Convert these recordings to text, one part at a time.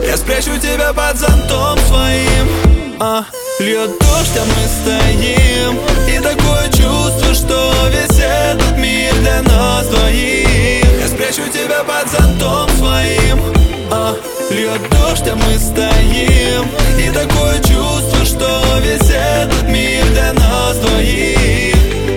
Я спрячу тебя под зонтом своим. Льет дождь, а мы стоим. И такое чувство, что весь этот мир для нас двоих. Я спрячу тебя под зонтом своим. Льет дождь, а мы стоим. И такое чувство, что весь этот мир для нас двоих.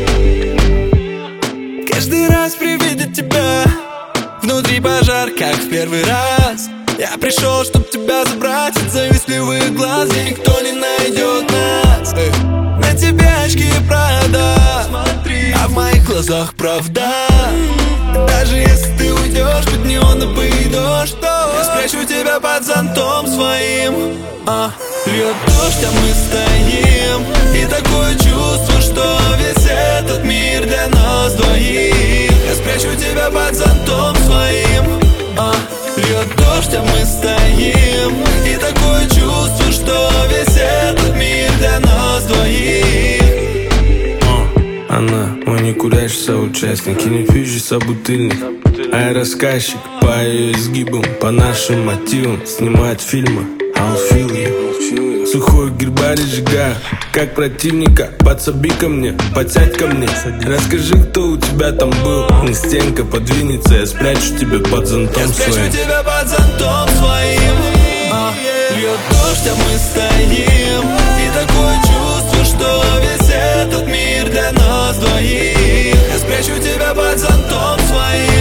Каждый раз при виде тебя внутри пожар, как в первый раз. Я пришел, чтоб тебя забрать от завистливых глаз, где никто не найдет нас. На тебя очки Прада, а в моих глазах правда. Даже если ты уйдешь под неоновый дождь, то я спрячу тебя под зонтом своим. Льет дождь, а мы стоим. И такое чувство, что весь этот мир для нас двоих. Я спрячу тебя под зонтом своим. Льет дождь, а мы стоим. И такое чувство, что весь этот мир для нас двоих. Она мой некурящий соучастник и не пьющий собутыльник. А я рассказчик по ее изгибам, по нашим мотивам. Снимает фильмы, I'll feel you. Сухой гербарий сжигаю, как противника. Подсоби ко мне, подсядь ко мне. Расскажи, кто у тебя там был. Не стенка подвинется, я спрячу тебя под зонтом своим. Я спрячу тебя под зонтом своим. Льет дождь, а мы стоим. И такое чувство, что весь этот мир для нас двоих. Я спрячу тебя под зонтом своим.